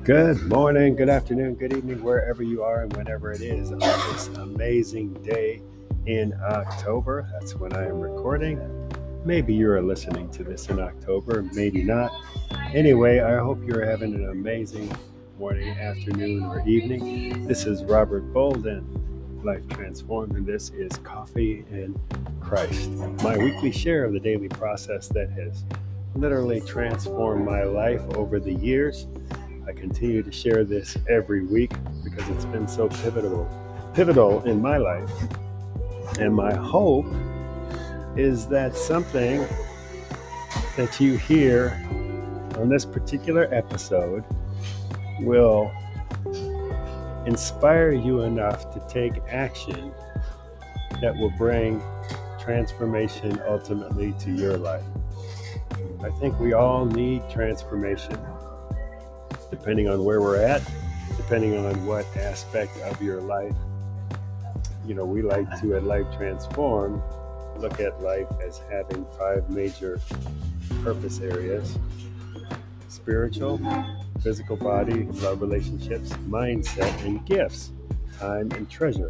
Good morning, good afternoon, good evening, wherever you are and whenever it is on this amazing day in October. That's when I am recording. Maybe you are listening to this in October, maybe not. Anyway, I hope you're having an amazing morning, afternoon, or evening. This is Robert Bolden, Life Transformed, and this is Coffee and Christ, my weekly share of the daily process that has literally transformed my life over the years. I continue to share this every week because it's been so pivotal in my life. And my hope is that something that you hear on this particular episode will inspire you enough to take action that will bring transformation ultimately to your life. I think we all need transformation. Depending on where we're at, depending on what aspect of your life, we like to, at Life Transform, look at life as having 5 major purpose areas: spiritual, physical body, love, relationships, mindset, and gifts, time and treasure.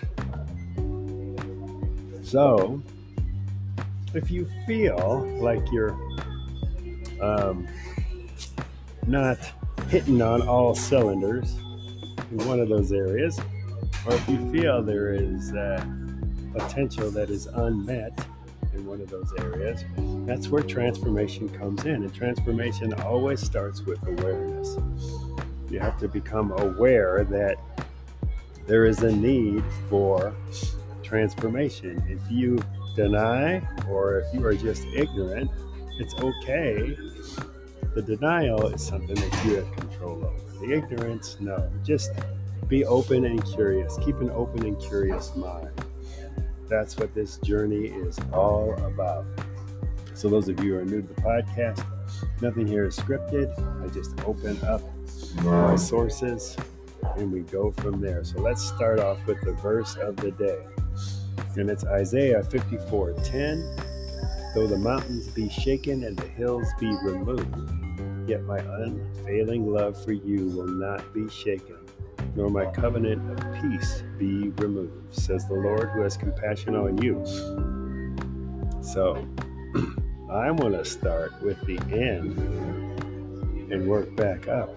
So, if you feel like you're not hitting on all cylinders in one of those areas, or if you feel there is potential that is unmet in one of those areas, that's where transformation comes in. And transformation always starts with awareness. You have to become aware that there is a need for transformation. If you deny, or if you are just ignorant, it's okay. The denial is something that you have control over. The ignorance, no. Just be open and curious. Keep an open and curious mind. That's what this journey is all about. So those of you who are new to the podcast, nothing here is scripted. I just open up my sources and we go from there. So let's start off with the verse of the day. And it's Isaiah 54:10. Though the mountains be shaken and the hills be removed, yet my unfailing love for you will not be shaken, nor my covenant of peace be removed, says the Lord who has compassion on you. So, I want to start with the end and work back up.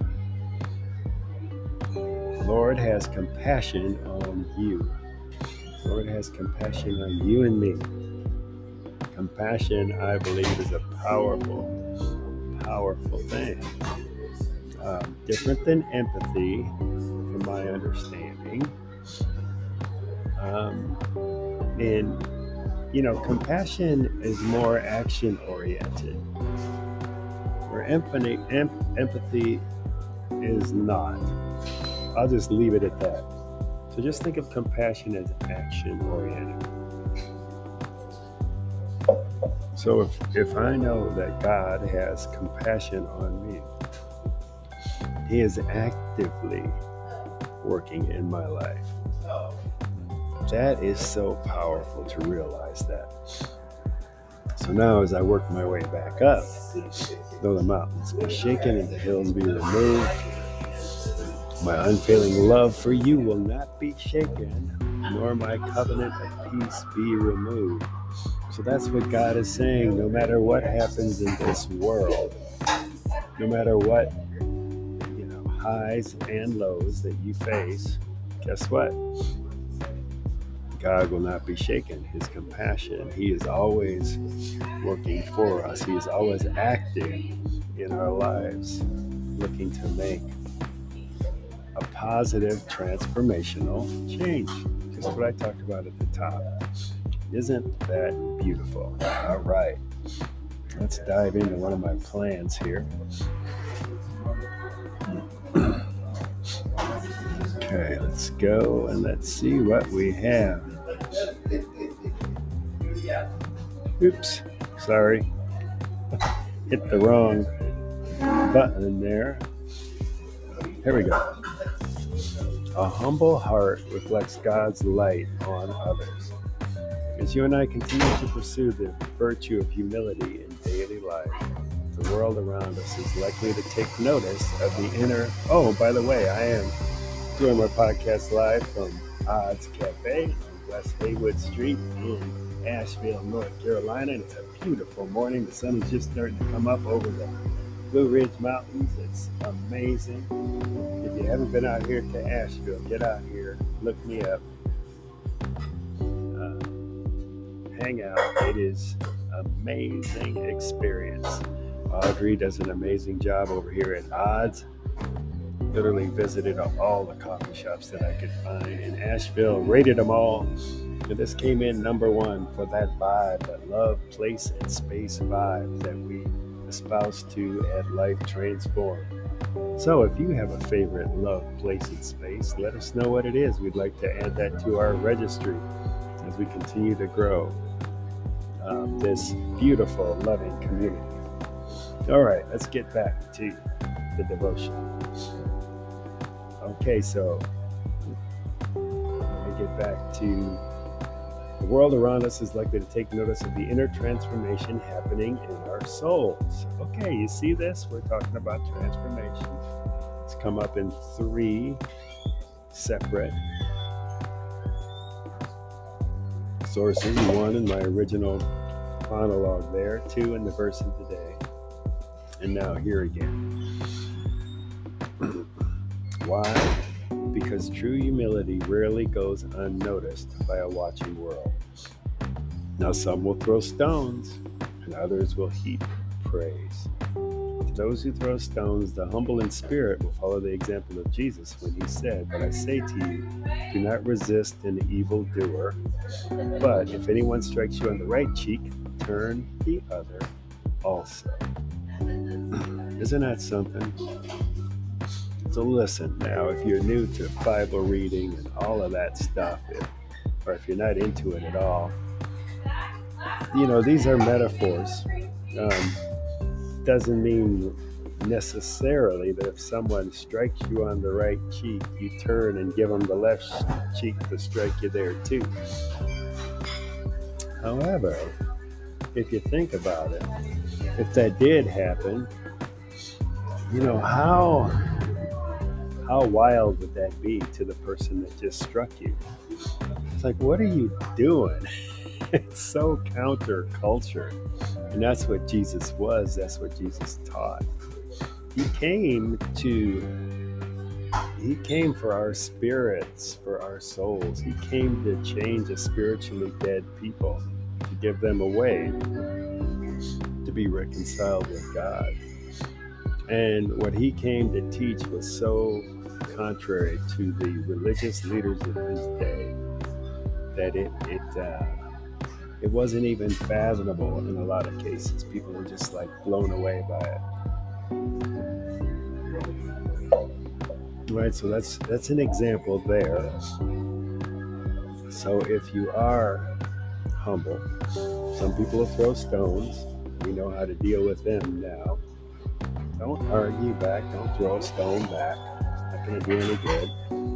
Lord has compassion on you. Lord has compassion on you and me. Compassion, I believe, is a powerful thing. Different than empathy, from my understanding. Compassion is more action-oriented, where empathy is not. I'll just leave it at that. So just think of compassion as action-oriented. So if I know that God has compassion on me, He is actively working in my life. That is so powerful to realize that. So now as I work my way back up, though the mountains be shaken and the hills be removed, my unfailing love for you will not be shaken, nor my covenant of peace be removed. So that's what God is saying. No matter what happens in this world, no matter what highs and lows that you face, guess what? God will not be shaken. His compassion, He is always working for us. He is always acting in our lives, looking to make a positive transformational change. Just what I talked about at the top. Isn't that beautiful? All right. Let's dive into one of my plans here. Okay, let's go and let's see what we have. Oops, sorry. Hit the wrong button there. Here we go. A humble heart reflects God's light on others. As you and I continue to pursue the virtue of humility in daily life, the world around us is likely to take notice of the inner. Oh, by the way, I am doing my podcast live from Odds Cafe on West Haywood Street in Asheville, North Carolina. And it's a beautiful morning. The sun is just starting to come up over the Blue Ridge Mountains. It's amazing. If you haven't been out here to Asheville, get out here, look me up, hang out. It is amazing experience. Audrey does an amazing job over here at Odds. Literally visited all the coffee shops that I could find in Asheville, rated them all. And this came in number one for that vibe, that love, place, and space vibe that we espouse to at Life Transform. So if you have a favorite love, place, and space, let us know what it is. We'd like to add that to our registry as we continue to grow this beautiful, loving community. All right, let's get back to the devotion. Okay, so let me get back to the world around us is likely to take notice of the inner transformation happening in our souls. Okay, you see this? We're talking about transformation. It's come up in 3 separate sources. 1 in my original monologue there, 2 in the verse of the day, and now here again. Why? Because true humility rarely goes unnoticed by a watching world. Now some will throw stones, and others will heap praise. To those who throw stones, the humble in spirit will follow the example of Jesus when he said, "But I say to you, do not resist an evildoer, but if anyone strikes you on the right cheek, turn the other also." Isn't that something? So listen, now, if you're new to Bible reading and all of that stuff, or if you're not into it at all, these are metaphors. Doesn't mean necessarily that if someone strikes you on the right cheek, you turn and give them the left cheek to strike you there too. However, if you think about it, if that did happen, how wild would that be to the person that just struck you? It's like, what are you doing? It's so counterculture. And that's what Jesus was. That's what Jesus taught. He came for our spirits, for our souls. He came to change a spiritually dead people, to give them a way to be reconciled with God. And what he came to teach was so contrary to the religious leaders of his day that it wasn't even fathomable in a lot of cases. People were just like blown away by it. Right, so that's an example there. So if you are humble, some people will throw stones. We know how to deal with them now. Don't argue back. Don't throw a stone back. It's not going to do any good.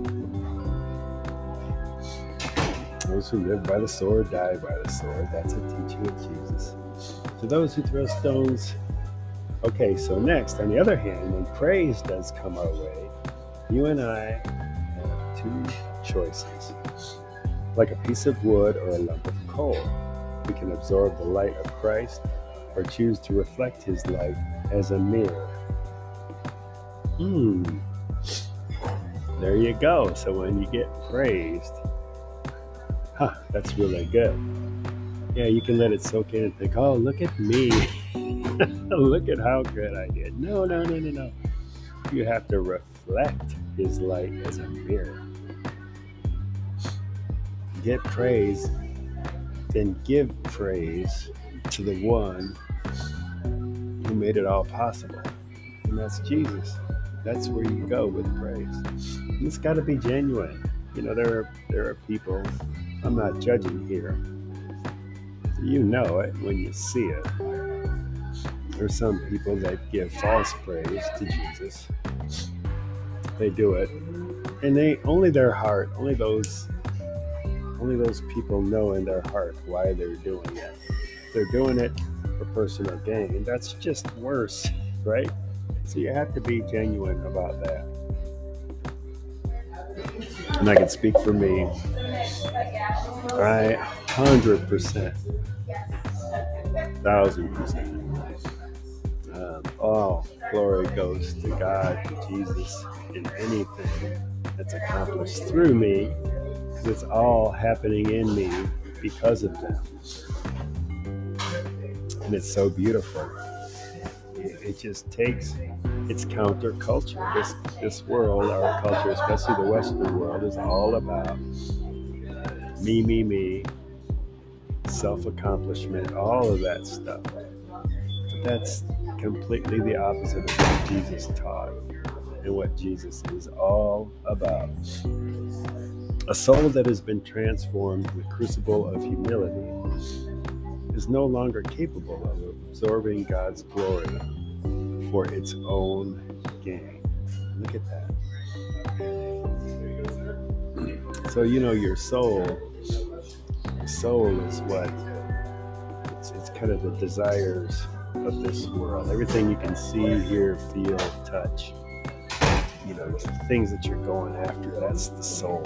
Those who live by the sword die by the sword. That's a teaching of Jesus. To those who throw stones. Okay, so next, on the other hand, when praise does come our way, you and I have 2 choices. Like a piece of wood or a lump of coal. We can absorb the light of Christ or choose to reflect his light as a mirror. There you go. So when you get praised, that's really good. Yeah, you can let it soak in and think, oh, look at me. Look at how good I did. No. You have to reflect his light as a mirror. Get praise, then give praise to the one who made it all possible. And that's Jesus. That's where you go with praise. And it's got to be genuine. There are people, I'm not judging here. You know it when you see it. There's some people that give false praise to Jesus. They do it. And only their heart, only those people know in their heart why they're doing it. They're doing it for personal gain, that's just worse, right? So you have to be genuine about that. And I can speak for me. I 100%, 1,000%. All glory goes to God, to Jesus, in anything that's accomplished through me, because it's all happening in me because of them. And it's so beautiful. It just takes, it's counterculture. This world, our culture, especially the Western world, is all about me, self-accomplishment, all of that stuff. But that's completely the opposite of what Jesus taught and what Jesus is all about. A soul that has been transformed in the crucible of humility is no longer capable of absorbing God's glory for its own gain. Look at that. So your soul is what it's kind of the desires of this world. Everything you can see, hear, feel, touch. The things that you're going after, that's the soul.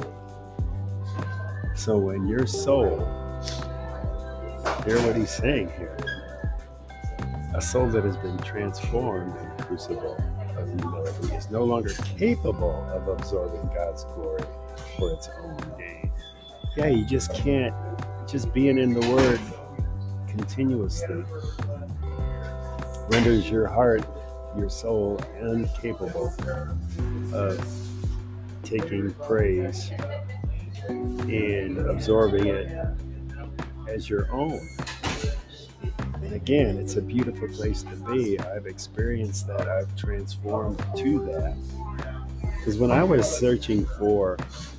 So when your soul, hear what he's saying here, a soul that has been transformed in the crucible of humility is no longer capable of absorbing God's glory for its own gain. Yeah, you just can't, just being in the Word continuously renders your heart, your soul, incapable of taking praise and absorbing it as your own. And again, it's a beautiful place to be. I've experienced that. I've transformed to that. Because when I was searching for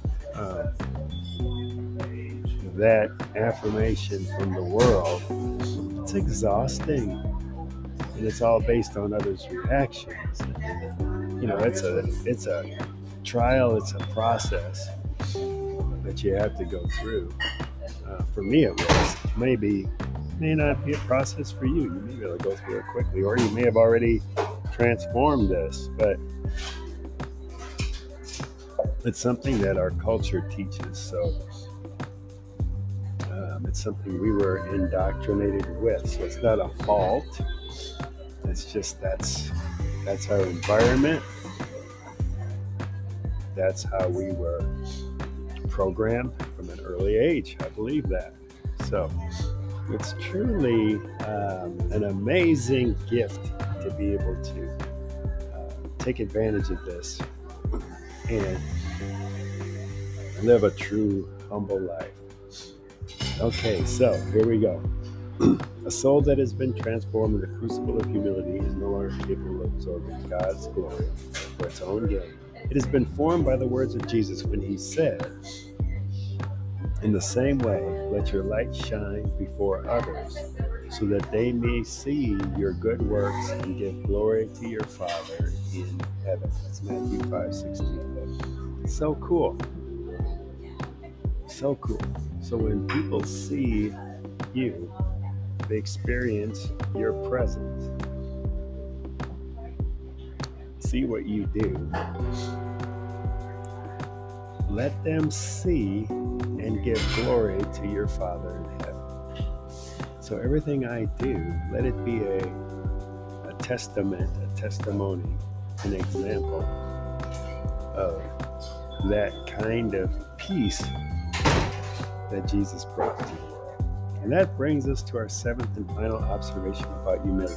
that affirmation from the world, it's exhausting. And it's all based on others' reactions. It's a trial, it's a process that you have to go through. For me, it was. May not be a process for you. You may be able to go through it quickly, or you may have already transformed this, but it's something that our culture teaches. So it's something we were indoctrinated with. So it's not a fault. It's just that's our environment. That's how we were programmed from an early age. I believe that. So it's truly an amazing gift to be able to take advantage of this and live a true, humble life. Okay, so here we go. A soul that has been transformed in the crucible of humility is no longer capable of absorbing God's glory for its own gain. It has been formed by the words of Jesus when he said, "In the same way, let your light shine before others, so that they may see your good works and give glory to your Father in heaven." That's Matthew 5:16. So cool. So cool. So when people see you, they experience your presence. See what you do. Let them see and give glory to your Father in heaven. So everything I do, let it be a testament, a testimony, an example of that kind of peace that Jesus brought to the world. And that brings us to our seventh and final observation about humility.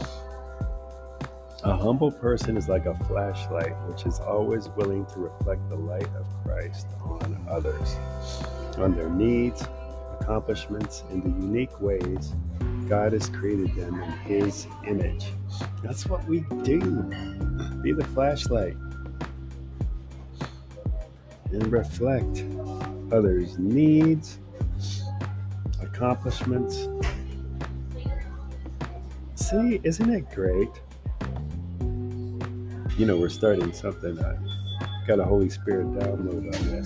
A humble person is like a flashlight, which is always willing to reflect the light of Christ on others, on their needs, accomplishments, and the unique ways God has created them in His image. That's what we do. Be the flashlight and reflect others' needs, accomplishments. See, isn't it great? We're starting something. I got a Holy Spirit download on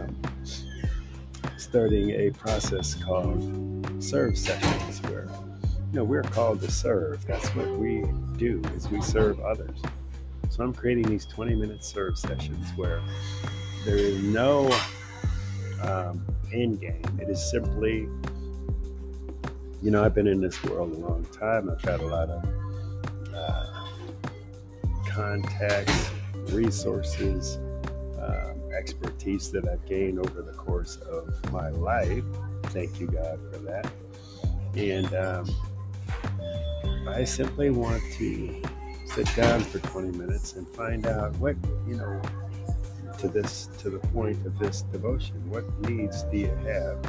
this. Starting a process called Serve Sessions, where we're called to serve. That's what we do, is we serve others. So I'm creating these 20-minute serve sessions where there is no end game. It is simply, I've been in this world a long time. I've had a lot of contacts, resources, expertise that I've gained over the course of my life. Thank you, God, for that. And I simply want to sit down for 20 minutes and find out what, to the point of this devotion, what needs do you have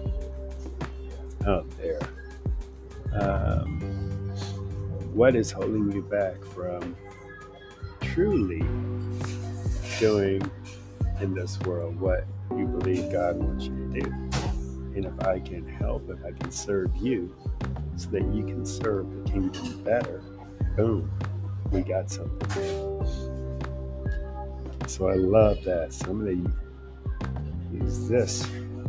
out there? What is holding you back from truly doing in this world what you believe God wants you to do? And if I can help, if I can serve you so that you can serve the kingdom better, boom, we got something. So I love that. So I'm going to use this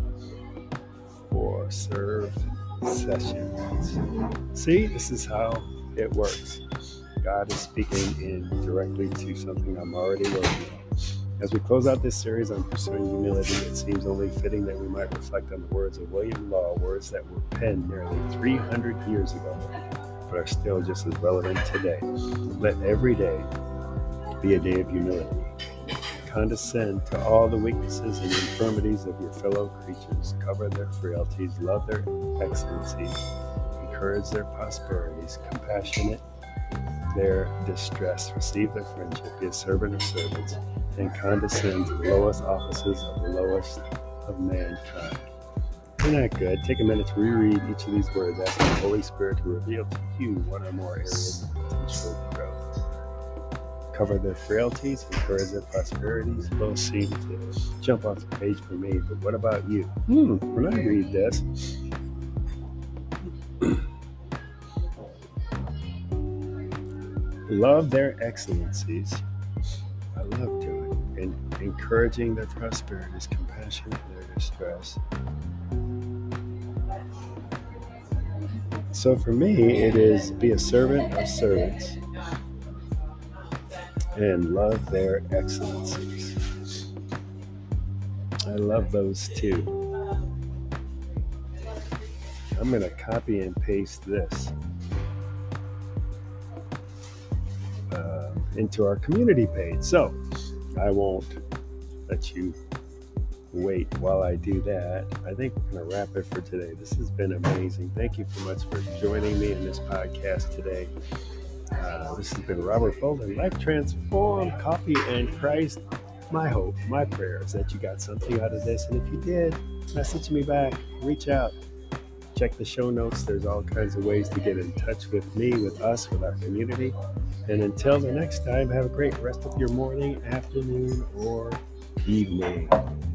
for serve sessions. See, this is how it works. God is speaking in directly to something I'm already working on. As we close out this series on pursuing humility, it seems only fitting that we might reflect on the words of William Law, words that were penned nearly 300 years ago, but are still just as relevant today. Let every day be a day of humility. Condescend to all the weaknesses and infirmities of your fellow creatures. Cover their frailties, love their excellencies, encourage their prosperities, compassionate their distress, receive their friendship, be a servant of servants, and condescend to the lowest offices of the lowest of mankind. Isn't that good? Take a minute to reread each of these words, asking the Holy Spirit to reveal to you one or more areas of potential growth. Cover their frailties, encourage their prosperities. Those seem to jump off the page for me, but what about you? When I read this, love their excellencies. I love doing it. And encouraging their prosperities, compassionate in their distress. So for me, it is be a servant of servants and love their excellencies. I love those too. I'm going to copy and paste this into our community page. So I won't let you wait while I do that. I think we're going to wrap it for today. This has been amazing. Thank you so much for joining me in this podcast today. This has been Robert Bolden, Life Transformed, Coffee and Christ. My hope, my prayer is that you got something out of this. And if you did, message me back, reach out, check the show notes. There's all kinds of ways to get in touch with me, with us, with our community. And until the next time, have a great rest of your morning, afternoon, or evening.